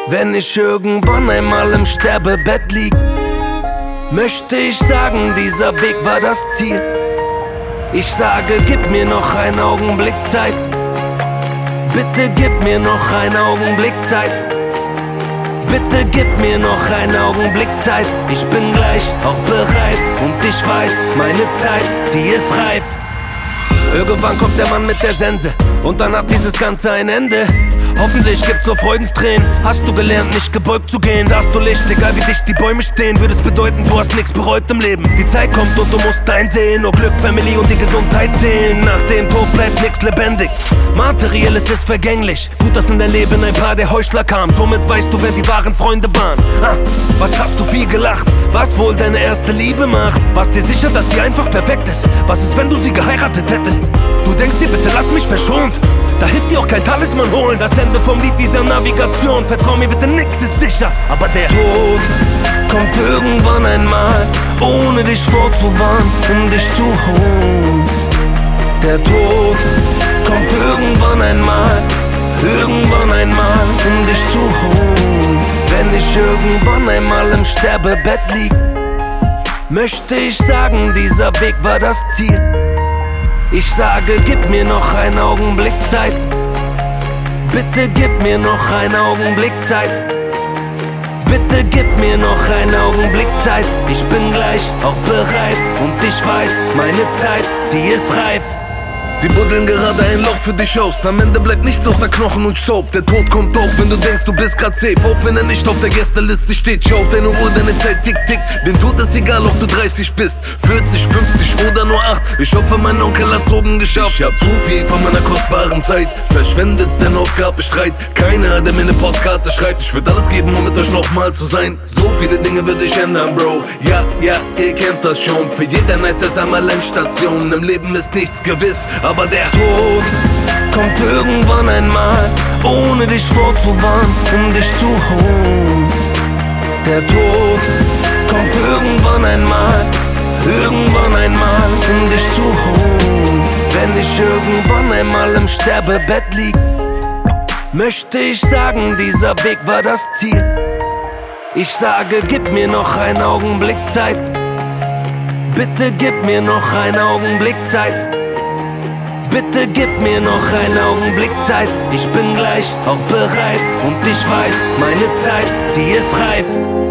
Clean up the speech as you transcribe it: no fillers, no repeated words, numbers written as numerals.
Wenn ich irgendwann einmal im Sterbebett lieg, möchte ich sagen, dieser Weg war das Ziel. Ich sage, gib mir noch einen Augenblick Zeit. Bitte gib mir noch einen Augenblick Zeit. Bitte gib mir noch einen Augenblick Zeit. Ich bin gleich auch bereit und ich weiß, meine Zeit, sie ist reif. Irgendwann kommt der Mann mit der Sense und dann hat dieses Ganze ein Ende. Hoffentlich gibt's nur Freudenstränen. Hast du gelernt, nicht gebeugt zu gehen? Sahst du Licht, egal wie dicht die Bäume stehen, würde es bedeuten, du hast nichts bereut im Leben. Die Zeit kommt und du musst einsehen, nur Glück, Family und die Gesundheit zählen. Nach dem Tod bleibt nichts lebendig. Materielles ist vergänglich. Gut, dass in dein Leben ein paar der Heuchler kamen. Somit weißt du, wer die wahren Freunde waren. Was hast du viel gelacht? Was wohl deine erste Liebe macht? Warst dir sicher, dass sie einfach perfekt ist? Was ist, wenn du sie geheiratet hättest? Du denkst dir, bitte lass mich verschont. Da hilft dir auch kein Talisman holen. Das Ende vom Lied dieser Navigation. Vertrau mir bitte, nix ist sicher. Aber der Tod kommt irgendwann einmal, ohne dich vorzuwarnen, um dich zu holen. Der Tod kommt irgendwann einmal, um dich zu holen. Wenn ich irgendwann einmal im Sterbebett lieg, möchte ich sagen, dieser Weg war das Ziel. Ich sage, gib mir noch einen Augenblick Zeit. Bitte gib mir noch einen Augenblick Zeit. Bitte gib mir noch einen Augenblick Zeit. Ich bin gleich auch bereit und ich weiß, meine Zeit, sie ist reif. Sie buddeln gerade ein Loch für dich aus. Am Ende bleibt nichts außer Knochen und Staub. Der Tod kommt auf, wenn du denkst, du bist grad safe. Auch wenn er nicht auf der Gästeliste steht. Schau auf deine Uhr, deine Zeit tickt. Den Tod ist egal, ob du 30 bist, 40, 50 oder nur 8. Ich hoffe, mein Onkel hat's oben geschafft. Ich hab zu viel von meiner kostbaren Zeit verschwendet, denn oft gab es Streit. Keiner, der mir eine Postkarte schreibt. Ich würd alles geben, um mit euch nochmal zu sein. So viele Dinge würde ich ändern, Bro. Ja, ihr kennt das schon. Für jeden ist es einmal Endstation. Im Leben ist nichts gewiss, aber der Tod kommt irgendwann einmal, ohne dich vorzuwarnen, um dich zu holen. Der Tod kommt irgendwann einmal, um dich zu holen. Wenn ich irgendwann einmal im Sterbebett lieg, möchte ich sagen, dieser Weg war das Ziel. Ich sage, gib mir noch einen Augenblick Zeit. Bitte gib mir noch einen Augenblick Zeit. Bitte gib mir noch einen Augenblick Zeit. Ich bin gleich auch bereit und ich weiß, meine Zeit, sie ist reif.